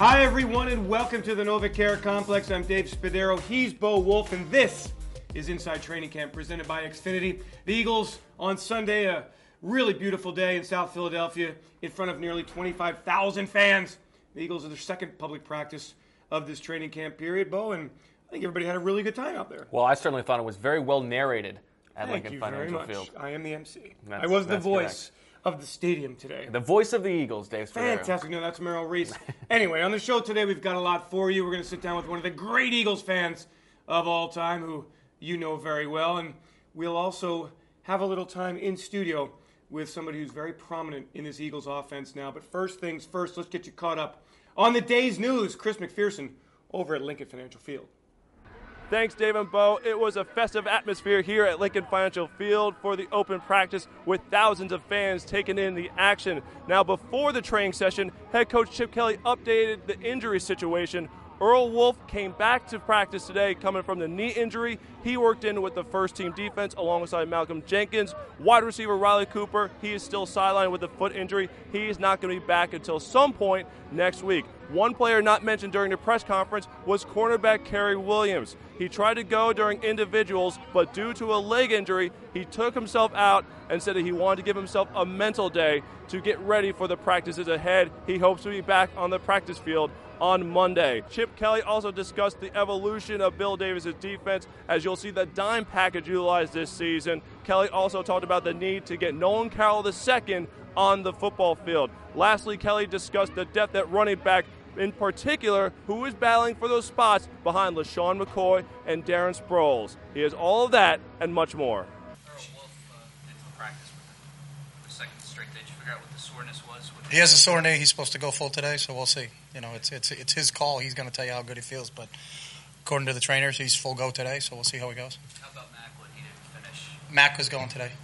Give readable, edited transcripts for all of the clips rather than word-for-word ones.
Hi, everyone, and welcome to the NovaCare Complex. I'm Dave Spadaro. He's Bo Wolf, and this is Inside Training Camp presented by Xfinity. The Eagles on Sunday, a really beautiful day in South Philadelphia in front of nearly 25,000 fans. The Eagles are their second public practice of this training camp period, Bo, and I think everybody had a really good time out there. Well, I certainly thought it was very well narrated at Thank Lincoln you Financial very Field. much. I am the MC. I was the voice of the stadium today. The voice of the Eagles, Dave Spadaro. Fantastic. No, that's Merrill Reese. Anyway, on the show today, we've got a lot for you. We're going to sit down with one of the great Eagles fans of all time, who you know very well, and we'll also have a little time in studio with somebody who's very prominent in this Eagles offense now. But first things first, let's get you caught up on the day's news. Chris McPherson over at Lincoln Financial Field. Thanks, Dave and Bo. It was a festive atmosphere here at Lincoln Financial Field for the open practice with thousands of fans taking in the action. Now, before the training session, head coach Chip Kelly updated the injury situation. Earl Wolff came back to practice today coming from the knee injury. He worked in with the first-team defense alongside Malcolm Jenkins. Wide receiver Riley Cooper, he is still sidelined with a foot injury. He is not going to be back until some point next week. One player not mentioned during the press conference was cornerback Kerry Williams. He tried to go during individuals, but due to a leg injury, he took himself out and said that he wanted to give himself a mental day to get ready for the practices ahead. He hopes to be back on the practice field on Monday. Chip Kelly also discussed the evolution of Bill Davis' defense, as you'll see the dime package utilized this season. Kelly also talked about the need to get Nolan Carroll II on the football field. Lastly, Kelly discussed the depth at running back, in particular, who is battling for those spots behind LaShawn McCoy and Darren Sproles. He has all of that and much more. Earl Wolff did practice with the second straight day. Did you figure out what the soreness was? He has a sore knee. He's supposed to go full today, so we'll see. You know, it's his call. He's going to tell you how good he feels, but according to the trainers, he's full go today, so we'll see how he goes. How about Mac when he didn't finish? Mac was going today.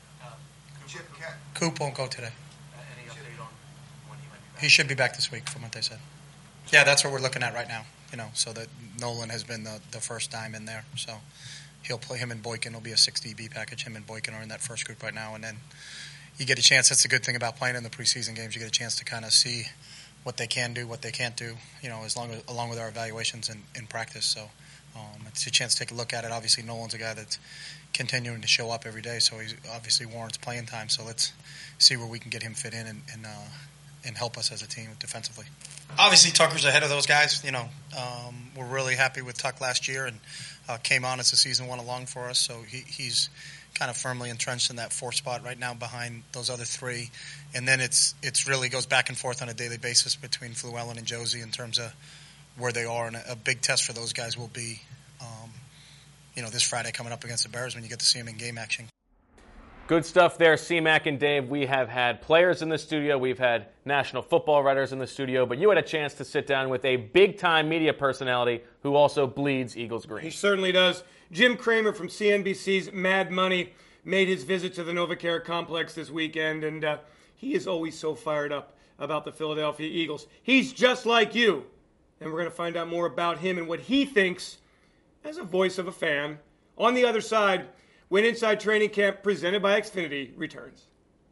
Coop won't go today. Any update on when he might be back? He should be back this week, from what they said. Yeah, that's what we're looking at right now. You know, so that Nolan has been the first dime in there, so he'll play him and Boykin. It'll be a 6 DB package. Him and Boykin are in that first group right now, and then you get a chance. That's the good thing about playing in the preseason games. You get a chance to kind of see what they can do, what they can't do. You know, along with our evaluations in practice. So it's a chance to take a look at it. Obviously, Nolan's a guy that's continuing to show up every day, so he obviously warrants playing time. So let's see where we can get him fit in and help us as a team defensively. Obviously, Tucker's ahead of those guys. You know, we're really happy with Tuck last year and came on as the season went along for us. So he's kind of firmly entrenched in that 4th spot right now behind those other 3. And then it's really goes back and forth on a daily basis between Fluellen and Josie in terms of where they are. And a big test for those guys will be, this Friday coming up against the Bears when you get to see them in game action. Good stuff there, C-Mac and Dave. We have had players in the studio. We've had national football writers in the studio. But you had a chance to sit down with a big-time media personality who also bleeds Eagles green. He certainly does. Jim Cramer from CNBC's Mad Money made his visit to the NovaCare Complex this weekend, and he is always so fired up about the Philadelphia Eagles. He's just like you, and we're going to find out more about him and what he thinks as a voice of a fan. On the other side, when Inside Training Camp presented by Xfinity returns.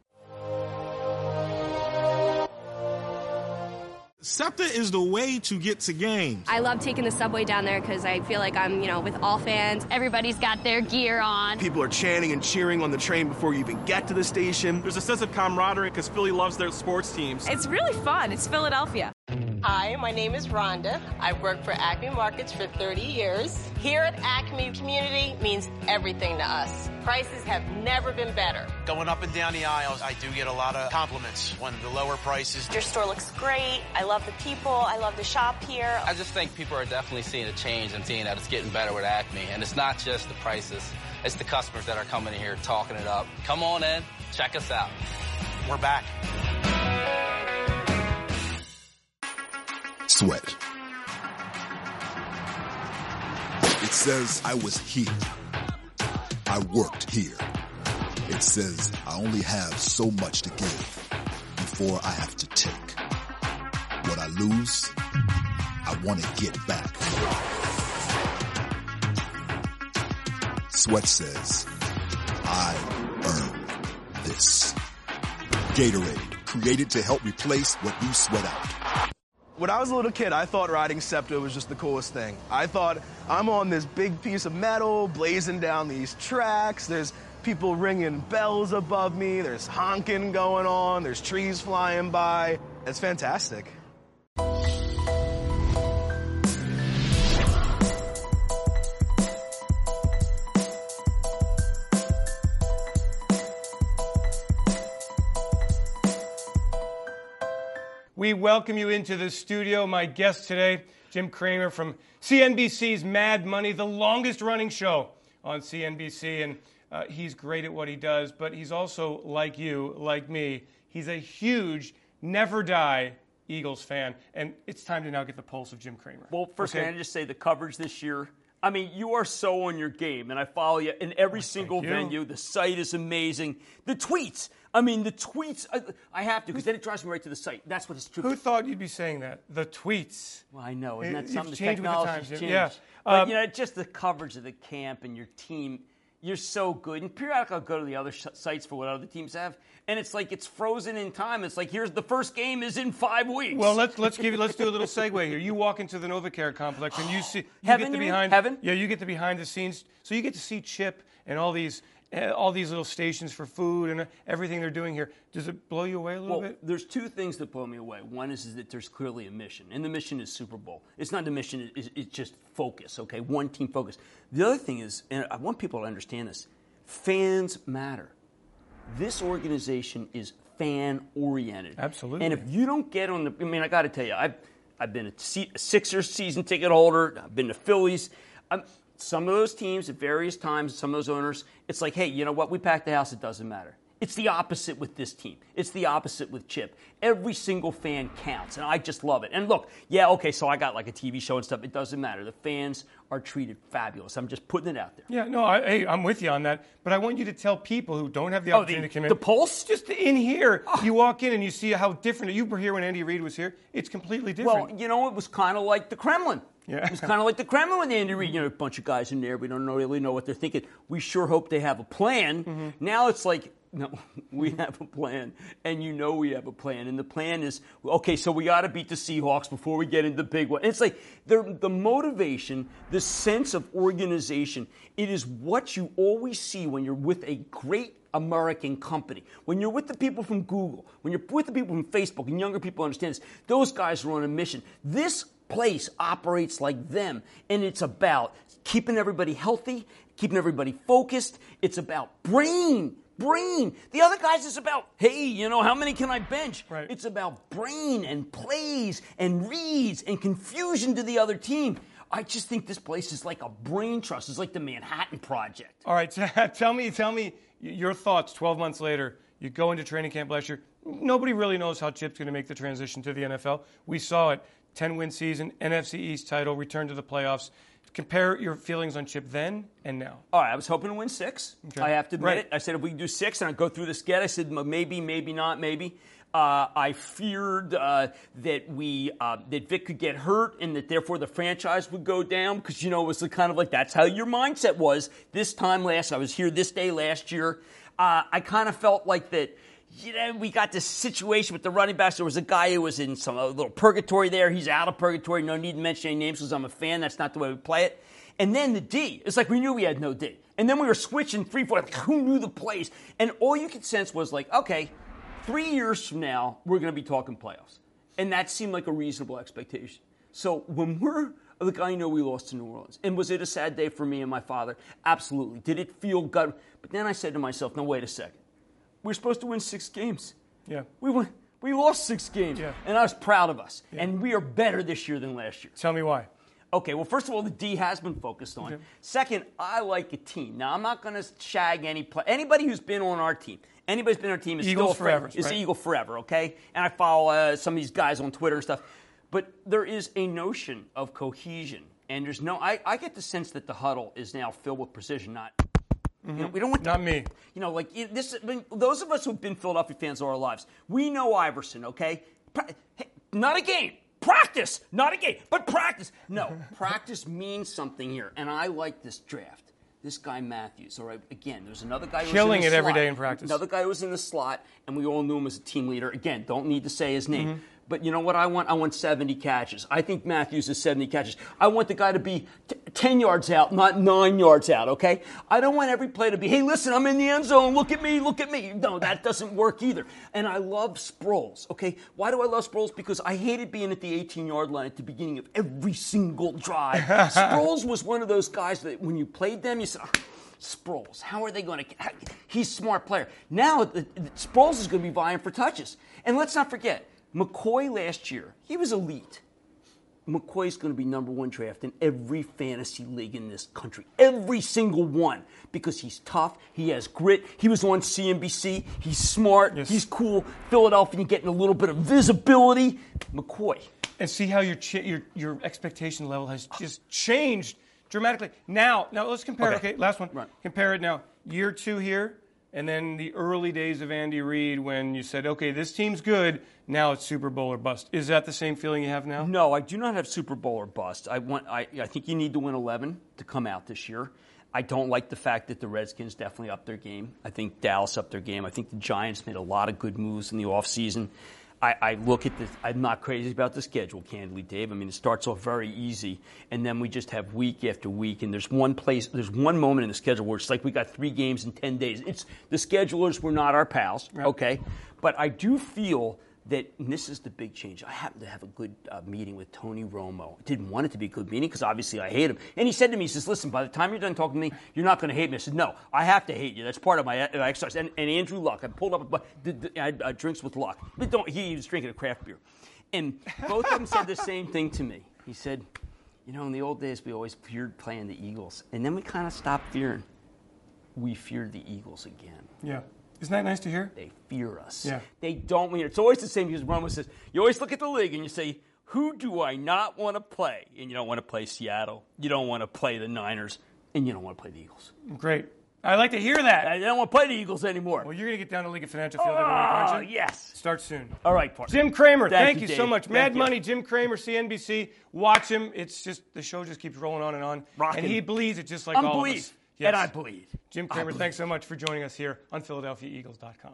SEPTA is the way to get to games. I love taking the subway down there because I feel like I'm, with all fans. Everybody's got their gear on. People are chanting and cheering on the train before you even get to the station. There's a sense of camaraderie because Philly loves their sports teams. It's really fun. It's Philadelphia. Hi, my name is Rhonda. I've worked for Acme Markets for 30 years. Here at Acme, community means everything to us. Prices have never been better. Going up and down the aisles, I do get a lot of compliments when the lower prices. Your store looks great. I love the people. I love the shop here. I just think people are definitely seeing a change and seeing that it's getting better with Acme. And it's not just the prices. It's the customers that are coming in here talking it up. Come on in. Check us out. We're back. Sweat. It says I was here. I worked here. It says I only have so much to give before I have to take. What I lose, I want to get back. Sweat says I earned this. Gatorade, created to help replace what you sweat out. When I was a little kid, I thought riding SEPTA was just the coolest thing. I thought, I'm on this big piece of metal, blazing down these tracks. There's people ringing bells above me. There's honking going on. There's trees flying by. It's fantastic. We welcome you into the studio. My guest today, Jim Cramer from CNBC's Mad Money, the longest-running show on CNBC. And he's great at what he does, but he's also, like you, like me, he's a huge, never-die Eagles fan. And it's time to now get the pulse of Jim Cramer. Well, first, can I just say the coverage this year? I mean, you are so on your game, and I follow you in every single venue. The site is amazing. The tweets. I mean, the tweets, I have to, because then it drives me right to the site. That's what it's true. Who thought you'd be saying that? The tweets. Well, I know. Isn't that something? The changed with the technology's times, changed. yeah. But, just the coverage of the camp and your team, you're so good. And periodically I'll go to the other sites for what other teams have, and it's like it's frozen in time. It's like, here's the first game is in 5 weeks. Well, let's do a little segue here. You walk into the NovaCare complex and you Heaven. Yeah, you get the behind the scenes. So you get to see Chip and all these little stations for food and everything they're doing here. Does it blow you away a little bit? There's two things that blow me away. One is that there's clearly a mission, and the mission is Super Bowl. It's not the mission, it's just focus, okay? One team focus. The other thing is, and I want people to understand this, fans matter. This organization is fan-oriented. Absolutely. And if you don't get on I got to tell you, I've been a Sixers season ticket holder. I've been to Phillies. Some of those teams at various times, some of those owners, it's like, hey, you know what? We packed the house. It doesn't matter. It's the opposite with this team. It's the opposite with Chip. Every single fan counts, and I just love it. And look, so I got like a TV show and stuff. It doesn't matter. The fans are treated fabulous. I'm just putting it out there. Yeah, no, I'm with you on that. But I want you to tell people who don't have the opportunity to come in. The Pulse? Just in here, you walk in and you see how different. You were here when Andy Reid was here. It's completely different. Well, it was kind of like the Kremlin. Yeah. It was kind of like the Kremlin with Andy Reid. A bunch of guys in there. We don't really know what they're thinking. We sure hope they have a plan. Mm-hmm. Now it's like, no, we have a plan, and we have a plan. And the plan is, okay, so we got to beat the Seahawks before we get into the big one. And it's like the motivation, the sense of organization, it is what you always see when you're with a great American company. When you're with the people from Google, when you're with the people from Facebook, and younger people understand this, those guys are on a mission. This place operates like them, and it's about keeping everybody healthy, keeping everybody focused. It's about brain. The other guys is about, hey, how many can I bench? Right. It's about brain and plays and reads and confusion to the other team. I just think this place is like a brain trust. It's like the Manhattan Project. All right, tell me your thoughts 12 months later. You go into training camp last year. Nobody really knows how Chip's going to make the transition to the NFL. We saw it. 10-win season, NFC East title, return to the playoffs. Compare your feelings on Chip then and now. All right, I was hoping to win 6. Okay. I have to admit it. I said if we can do 6, and I go through the sketch, I said maybe, maybe not, maybe. I feared that Vic could get hurt and that therefore the franchise would go down because, it was kind of like that's how your mindset was this time last. I was here this day last year. I kind of felt like that. We got this situation with the running backs. There was a guy who was in some little purgatory there. He's out of purgatory. No need to mention any names because I'm a fan. That's not the way we play it. And then the D. It's like we knew we had no D. And then we were switching 3-4. Like, who knew the plays? And all you could sense was like, okay, 3 years from now, we're going to be talking playoffs. And that seemed like a reasonable expectation. So when I know we lost to New Orleans. And was it a sad day for me and my father? Absolutely. Did it feel good? But then I said to myself, no, wait a second. We're supposed to win 6 games. Yeah. We lost 6 games. Yeah. And I was proud of us. Yeah. And we are better this year than last year. Tell me why. Okay, well, first of all, the D has been focused on. Okay. Second, I like a team. Now, I'm not going to shag anybody who's been on our team. Anybody's been on our team is Eagles still forever. Is right? Eagle forever, okay? And I follow some of these guys on Twitter and stuff. But there is a notion of cohesion. And there's I get the sense that the huddle is now filled with precision, not... Mm-hmm. We don't want not me. Those of us who've been Philadelphia fans all our lives, we know Iverson, okay? Not a game. Practice. Not a game, but practice. No, practice means something here. And I like this draft. This guy Matthews, all right? Again, there's another guy who's killing in the it slot. Every day in practice. Another guy who was in the slot, and we all knew him as a team leader. Again, don't need to say his name. Mm-hmm. But you know what I want? I want 70 catches. I think Matthews is 70 catches. I want the guy to be 10 yards out, not 9 yards out, okay? I don't want every play to be, hey, listen, I'm in the end zone. Look at me, look at me. No, that doesn't work either. And I love Sproles, okay? Why do I love Sproles? Because I hated being at the 18-yard line at the beginning of every single drive. Sproles was one of those guys that when you played them, you said, Sproles, how are they going to – he's a smart player. Now, Sproles is going to be vying for touches. And let's not forget, McCoy last year, he was elite. McCoy's going to be number 1 draft in every fantasy league in this country. Every single one. Because he's tough. He has grit. He was on CNBC. He's smart. Yes. He's cool. Philadelphia getting a little bit of visibility. McCoy. And see how your expectation level has just changed dramatically. Now let's compare. Okay, last one. Right. Compare it now. Year 2 here. And then the early days of Andy Reid when you said, okay, this team's good, now it's Super Bowl or bust. Is that the same feeling you have now? No, I do not have Super Bowl or bust. I think you need to win 11 to come out this year. I don't like the fact that the Redskins definitely upped their game. I think Dallas upped their game. I think the Giants made a lot of good moves in the offseason. I look at this. I'm not crazy about the schedule, candidly, Dave. I mean, it starts off very easy, and then we just have week after week. And there's one moment in the schedule where it's like we got 3 games in 10 days. It's the schedulers were not our pals, right. Okay? But I do feel that, and this is the big change. I happened to have a good meeting with Tony Romo. I didn't want it to be a good meeting because obviously I hate him. And he said to me, he says, listen, by the time you're done talking to me, you're not going to hate me. I said, no, I have to hate you. That's part of my exercise. And Andrew Luck, I pulled up I had drinks with Luck. But he was drinking a craft beer. And both of them said the same thing to me. He said, you know, in the old days, we always feared playing the Eagles. And then we kind of stopped fearing. We feared the Eagles again. Yeah. Isn't that nice to hear? They fear us. Yeah. They don't. It's always the same because Romo says, you always look at the league and you say, who do I not want to play? And you don't want to play Seattle. You don't want to play the Niners. And you don't want to play the Eagles. Great. I like to hear that. I don't want to play the Eagles anymore. Well, you're going to get down to Lincoln Financial Field every week, aren't you? Yes. Start soon. All right, partner. Jim Cramer, thank you Dave. so much. Thank Mad you. Money, Jim Cramer, CNBC. Watch him. It's just, the show just keeps rolling on and on. Rocking. And he believes it just like all of us. Yes. And I bleed. Jim Cramer, thanks so much for joining us here on PhiladelphiaEagles.com.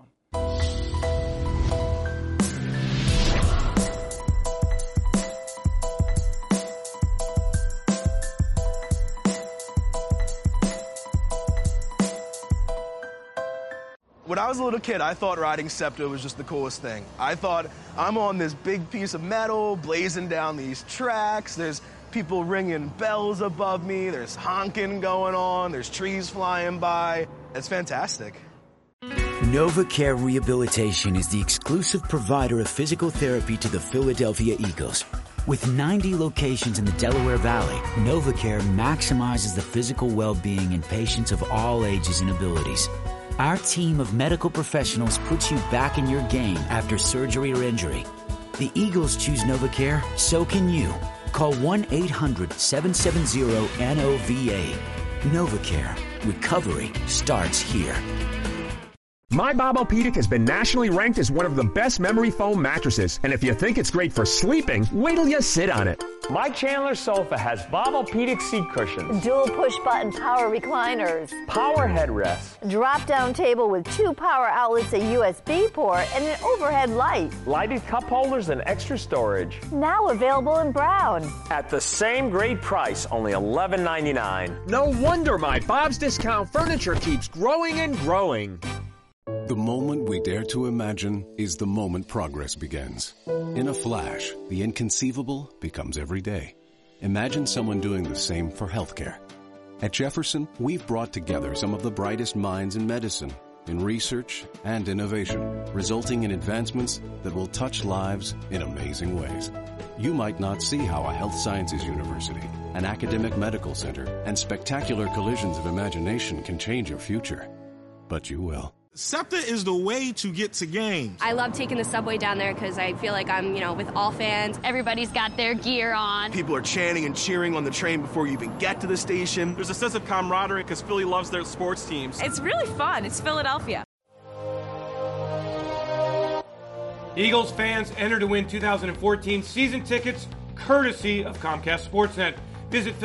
When I was a little kid, I thought riding SEPTA was just the coolest thing. I thought, I'm on this big piece of metal, blazing down these tracks. There's people ringing bells above me. There's honking going on. There's trees flying by. It's fantastic. NovaCare Rehabilitation is the exclusive provider of physical therapy to the Philadelphia Eagles. With 90 locations in the Delaware Valley, NovaCare maximizes the physical well-being in patients of all ages and abilities. Our team of medical professionals puts you back in your game after surgery or injury. The Eagles choose NovaCare, so can you. Call 1-800-770-NOVA. NovaCare. Recovery starts here. My Bobopedic has been nationally ranked as one of the best memory foam mattresses. And if you think it's great for sleeping, wait till you sit on it. My Chandler sofa has Bobopedic seat cushions, dual push-button power recliners, power headrests, drop-down table with 2 power outlets, a USB port, and an overhead light. Lighted cup holders and extra storage. Now available in brown. At the same great price, only $11.99. No wonder my Bob's Discount Furniture keeps growing and growing. The moment we dare to imagine is the moment progress begins. In a flash, the inconceivable becomes every day. Imagine someone doing the same for healthcare. At Jefferson, we've brought together some of the brightest minds in medicine, in research, and innovation, resulting in advancements that will touch lives in amazing ways. You might not see how a health sciences university, an academic medical center, and spectacular collisions of imagination can change your future. But you will. SEPTA is the way to get to games. I love taking the subway down there because I feel like I'm, with all fans. Everybody's got their gear on. People are chanting and cheering on the train before you even get to the station. There's a sense of camaraderie because Philly loves their sports teams. It's really fun. It's Philadelphia. Eagles fans enter to win 2014 season tickets courtesy of Comcast Sportsnet. Visit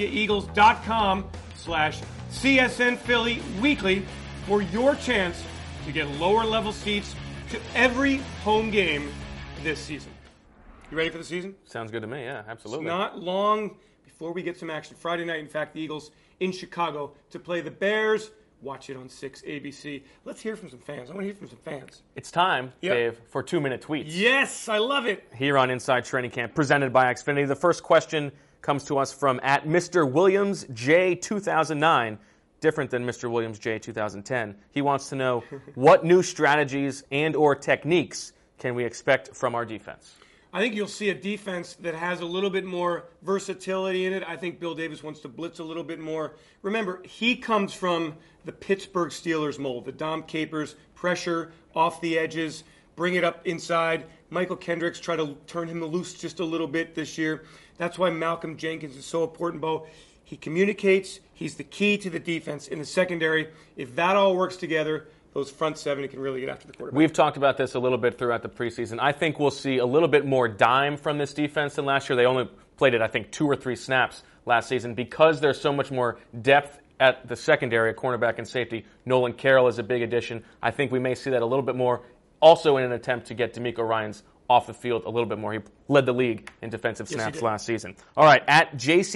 PhiladelphiaEagles.com/CSN Philly weekly for your chance to get lower level seats to every home game this season. You ready for the season? Sounds good to me, yeah, absolutely. It's not long before we get some action. Friday night, in fact, the Eagles in Chicago to play the Bears. Watch it on 6 ABC. Let's hear from some fans. I want to hear from some fans. It's time, Dave, for 2-minute tweets. Yes, I love it. Here on Inside Training Camp, presented by Xfinity. The first question comes to us from at Mr. Williams J 2009. Different than Mr. Williams J 2010. He wants to know what new strategies and or techniques can we expect from our defense? I think you'll see a defense that has a little bit more versatility in it. I think Bill Davis wants to blitz a little bit more. Remember, he comes from the Pittsburgh Steelers mold, the Dom Capers, pressure off the edges, bring it up inside. Michael Kendricks try to turn him loose just a little bit this year. That's why Malcolm Jenkins is so important, Bo. He communicates. He's the key to the defense in the secondary. If that all works together, those front seven can really get after the quarterback. We've talked about this a little bit throughout the preseason. I think we'll see a little bit more dime from this defense than last year. They only played it, I think, 2 or 3 snaps last season because there's so much more depth at the secondary, at cornerback and safety. Nolan Carroll is a big addition. I think we may see that a little bit more, also in an attempt to get D'Amico Ryans off the field a little bit more. He led the league in defensive snaps last season. All right, at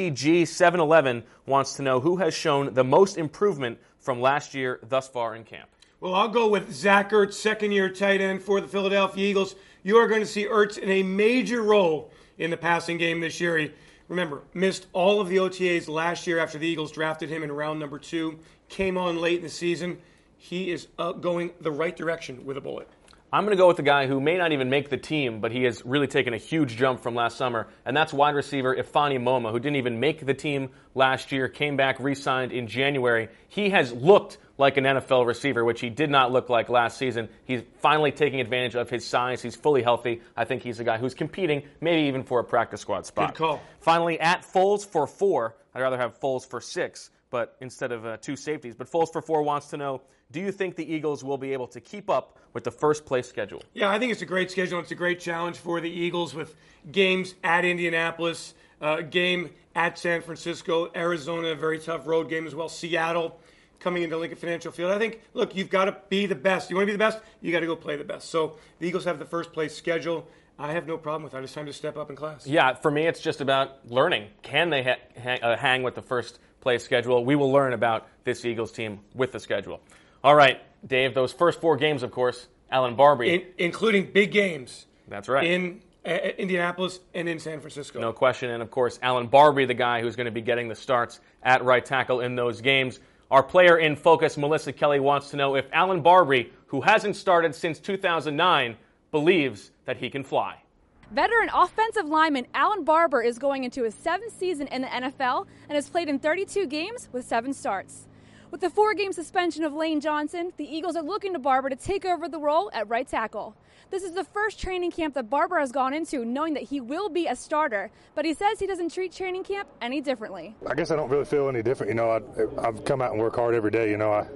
JCG711 wants to know who has shown the most improvement from last year thus far in camp. Well, I'll go with Zach Ertz, second-year tight end for the Philadelphia Eagles. You are going to see Ertz in a major role in the passing game this year. He, remember, missed all of the OTAs last year after the Eagles drafted him in round number 2. Came on late in the season. He is going the right direction with a bullet. I'm going to go with the guy who may not even make the team, but he has really taken a huge jump from last summer, and that's wide receiver Ifeanyi Moma, who didn't even make the team last year, came back, re-signed in January. He has looked like an NFL receiver, which he did not look like last season. He's finally taking advantage of his size. He's fully healthy. I think he's a guy who's competing, maybe even for a practice squad spot. Good call. Finally, at Foles for 4, I'd rather have Foles for 6, but instead of 2 safeties. But Foles for 4 wants to know, do you think the Eagles will be able to keep up with the first-place schedule? Yeah, I think it's a great schedule. It's a great challenge for the Eagles with games at Indianapolis, game at San Francisco, Arizona, a very tough road game as well, Seattle coming into Lincoln Financial Field. I think, look, you've got to be the best. You want to be the best, you got to go play the best. So the Eagles have the first-place schedule. I have no problem with that. It's time to step up in class. Yeah, for me, it's just about learning. Can they hang with the first-place schedule? We will learn about this Eagles team with the schedule. All right, Dave, those first 4 games, of course, Allen Barbre. Including big games. That's right. In Indianapolis and in San Francisco. No question. And, of course, Allen Barbre, the guy who's going to be getting the starts at right tackle in those games. Our player in focus, Melissa Kelly, wants to know if Allen Barbre, who hasn't started since 2009, believes that he can fly. Veteran offensive lineman Allen Barbre is going into his 7th season in the NFL and has played in 32 games with 7 starts. With the 4-game suspension of Lane Johnson, the Eagles are looking to Barbre to take over the role at right tackle. This is the first training camp that Barbre has gone into knowing that he will be a starter, but he says he doesn't treat training camp any differently. I guess I don't really feel any different. You know, I've come out and work hard every day. You know,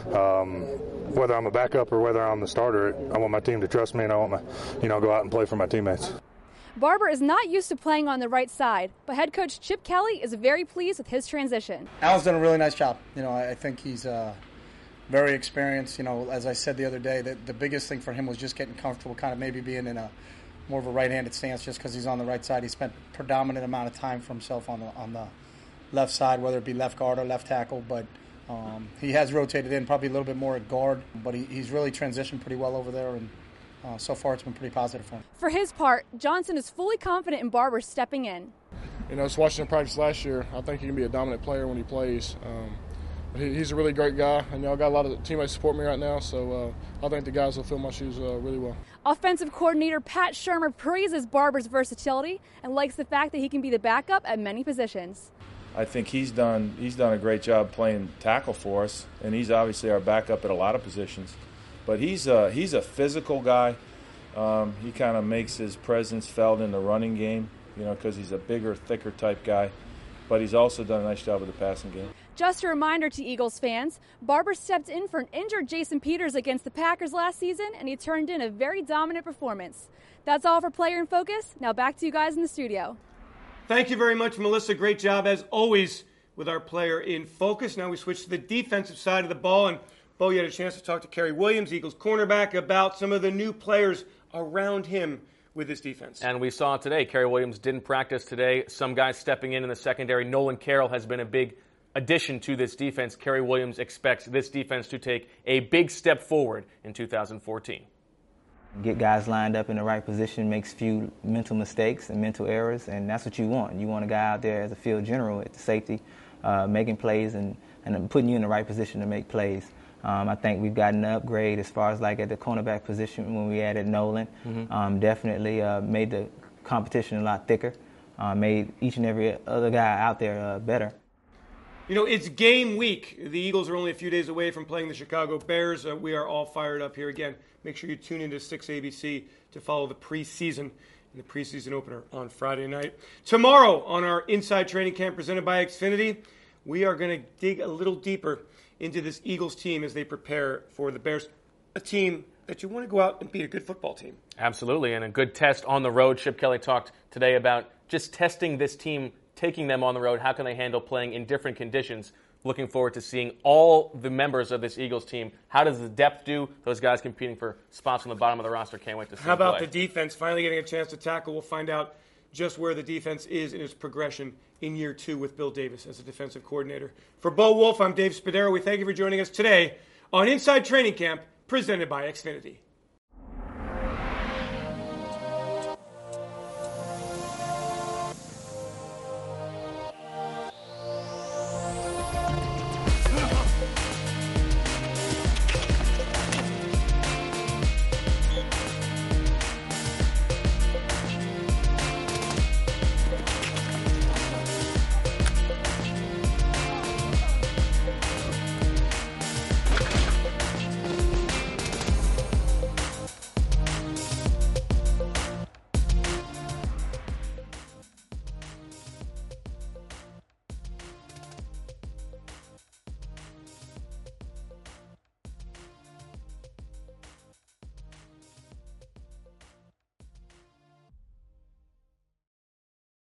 whether I'm a backup or whether I'm the starter, I want my team to trust me, and I want go out and play for my teammates. Barbre is not used to playing on the right side, but head coach Chip Kelly is very pleased with his transition. Allen's done a really nice job. You know, I think he's very experienced. You know, as I said the other day, the biggest thing for him was just getting comfortable, kind of maybe being in a more of a right-handed stance just because he's on the right side. He spent a predominant amount of time for himself on the left side, whether it be left guard or left tackle, but he has rotated in probably a little bit more at guard, but he's really transitioned pretty well over there, and so far it's been pretty positive for him. For his part, Johnson is fully confident in Barbre stepping in. You know, just watching him practice last year, I think he can be a dominant player when he plays. He's a really great guy, and y'all got a lot of teammates support me right now, so I think the guys will fill my shoes really well. Offensive coordinator Pat Shurmur praises Barbre's versatility and likes the fact that he can be the backup at many positions. I think he's done a great job playing tackle for us, and he's obviously our backup at a lot of positions. But he's a physical guy. He kind of makes his presence felt in the running game, you know, because he's a bigger, thicker type guy. But he's also done a nice job with the passing game. Just a reminder to Eagles fans, Barbre stepped in for an injured Jason Peters against the Packers last season, and he turned in a very dominant performance. That's all for Player in Focus. Now back to you guys in the studio. Thank you very much, Melissa. Great job, as always, with our Player in Focus. Now we switch to the defensive side of the ball, and Bo, you had a chance to talk to Kerry Williams, Eagles cornerback, about some of the new players around him with this defense. And we saw today, Kerry Williams didn't practice today. Some guys stepping in the secondary. Nolan Carroll has been a big addition to this defense. Kerry Williams expects this defense to take a big step forward in 2014. Get guys lined up in the right position, makes few mental mistakes and mental errors, and that's what you want. You want a guy out there as a field general at the safety, making plays and putting you in the right position to make plays. I think we've gotten an upgrade as far as like at the cornerback position when we added Nolan. Definitely made the competition a lot thicker, made each and every other guy out there better. You know, it's game week. The Eagles are only a few days away from playing the Chicago Bears. We are all fired up here again. Make sure you tune into 6 ABC to follow the preseason and the preseason opener on Friday night. Tomorrow on our Inside Training Camp presented by Xfinity, we are going to dig a little deeper into this Eagles team as they prepare for the Bears, a team that you want to go out and beat, a good football team. Absolutely, and a good test on the road. Chip Kelly talked today about just testing this team, taking them on the road. How can they handle playing in different conditions? Looking forward to seeing all the members of this Eagles team. How does the depth do? Those guys competing for spots on the bottom of the roster. Can't wait to see How about play. the defense finally getting a chance to tackle? We'll find out just where the defense is in its progression in year 2 with Bill Davis as a defensive coordinator. For Bo Wolf, I'm Dave Spadaro. We thank you for joining us today on Inside Training Camp presented by Xfinity.